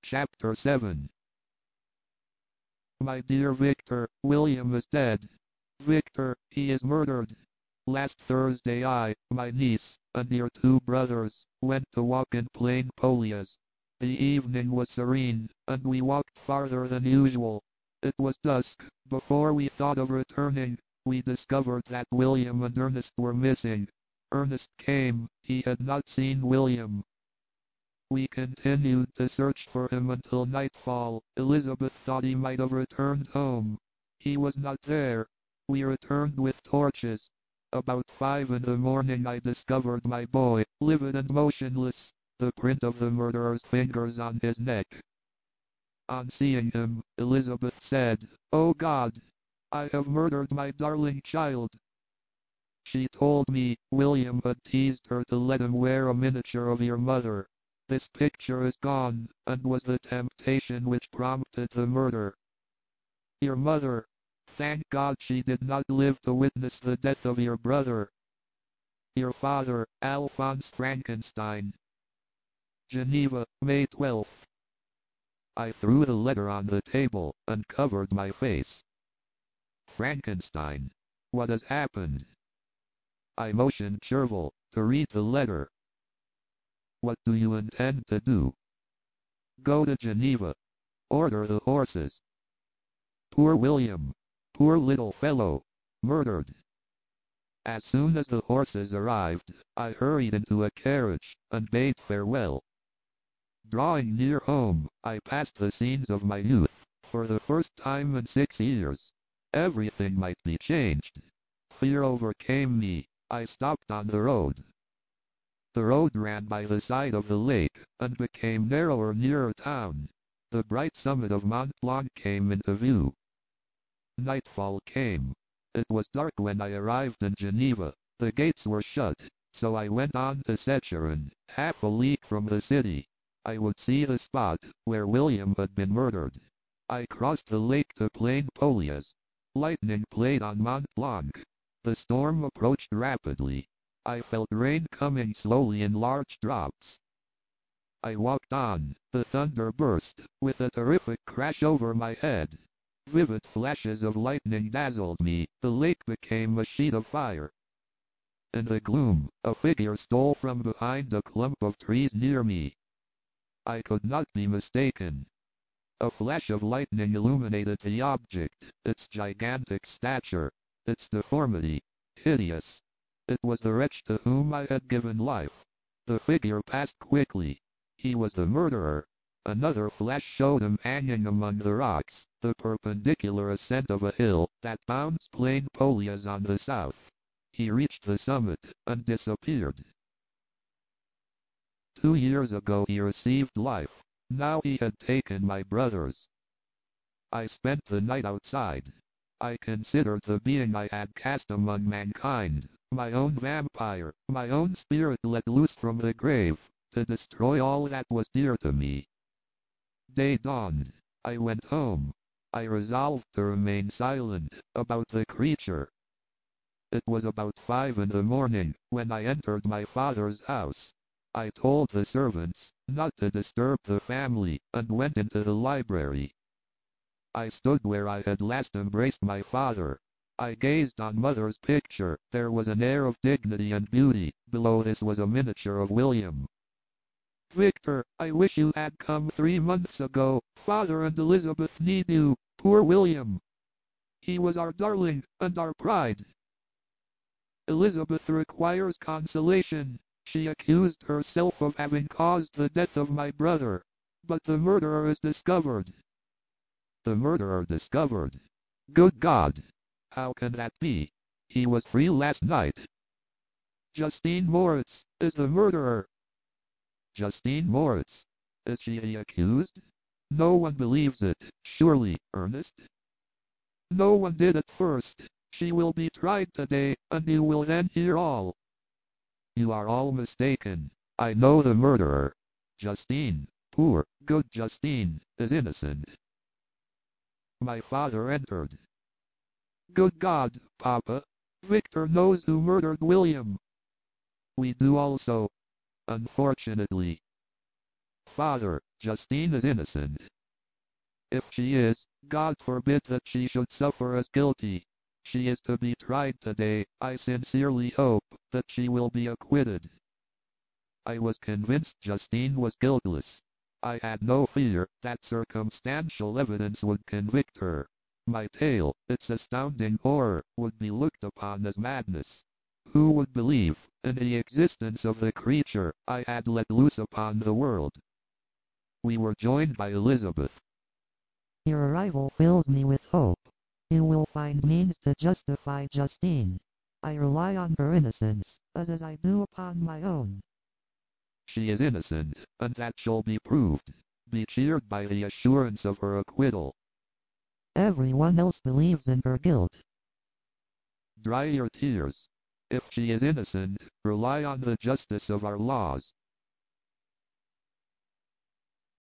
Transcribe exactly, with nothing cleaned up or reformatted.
Chapter seven. My dear Victor, William is dead. Victor, he is murdered. Last Thursday I, my niece, and your two brothers, went to walk in Plain Polias. The evening was serene, and we walked farther than usual. It was dusk. Before we thought of returning, we discovered that William and Ernest were missing. Ernest came, he had not seen William. We continued to search for him until nightfall. Elizabeth thought he might have returned home. He was not there. We returned with torches. About five in the morning I discovered my boy, livid and motionless, the print of the murderer's fingers on his neck. On seeing him, Elizabeth said, "Oh God! I have murdered my darling child." She told me William had teased her to let him wear a miniature of your mother. This picture is gone, and was the temptation which prompted the murder. Your mother, thank God she did not live to witness the death of your brother. Your father, Alphonse Frankenstein. Geneva, May twelfth. I threw the letter on the table, and covered my face. Frankenstein, what has happened? I motioned Chervil to read the letter. What do you intend to do? Go to Geneva. Order the horses. Poor William. Poor little fellow. Murdered. As soon as the horses arrived, I hurried into a carriage, and bade farewell. Drawing near home, I passed the scenes of my youth. For the first time in six years, everything might be changed. Fear overcame me. I stopped on the road. The road ran by the side of the lake, and became narrower nearer town. The bright summit of Mont Blanc came into view. Nightfall came. It was dark when I arrived in Geneva. The gates were shut, so I went on to Secherin, half a league from the city. I would see the spot where William had been murdered. I crossed the lake to Plain Polias. Lightning played on Mont Blanc. The storm approached rapidly. I felt rain coming slowly in large drops. I walked on. The thunder burst, with a terrific crash over my head. Vivid flashes of lightning dazzled me. The lake became a sheet of fire. In the gloom, a figure stole from behind a clump of trees near me. I could not be mistaken. A flash of lightning illuminated the object, its gigantic stature, its deformity, hideous. It was the wretch to whom I had given life. The figure passed quickly. He was the murderer. Another flash showed him hanging among the rocks, the perpendicular ascent of a hill that bounds Plain Polias on the south. He reached the summit, and disappeared. Two years ago he received life. Now he had taken my brothers. I spent the night outside. I considered the being I had cast among mankind, my own vampire, my own spirit let loose from the grave, to destroy all that was dear to me. Day dawned. I went home. I resolved to remain silent about the creature. It was about five in the morning when I entered my father's house. I told the servants not to disturb the family, and went into the library. I stood where I had last embraced my father. I gazed on Mother's picture. There was an air of dignity and beauty. Below this was a miniature of William. Victor, I wish you had come three months ago. Father and Elizabeth need you. Poor William. He was our darling, and our pride. Elizabeth requires consolation. She accused herself of having caused the death of my brother. But the murderer is discovered. The murderer discovered? Good God! How can that be? He was free last night. Justine Moritz is the murderer. Justine Moritz? Is she the accused? No one believes it, surely, Ernest? No one did at first. She will be tried today, and you will then hear all. You are all mistaken. I know the murderer. Justine, poor, good Justine, is innocent. My father entered. Good God, Papa! Victor knows who murdered William. We do also. Unfortunately. father, Justine is innocent. If she is, God forbid that she should suffer as guilty. She is to be tried today. I sincerely hope that she will be acquitted. I was convinced Justine was guiltless. I had no fear that circumstantial evidence would convict her. My tale, its astounding horror, would be looked upon as madness. Who would believe in the existence of the creature I had let loose upon the world? We were joined by Elizabeth. Your arrival fills me with hope. You will find means to justify Justine. I rely on her innocence, as as I do upon my own. She is innocent, and that shall be proved. Be cheered by the assurance of her acquittal. Everyone else believes in her guilt. Dry your tears. If she is innocent, rely on the justice of our laws.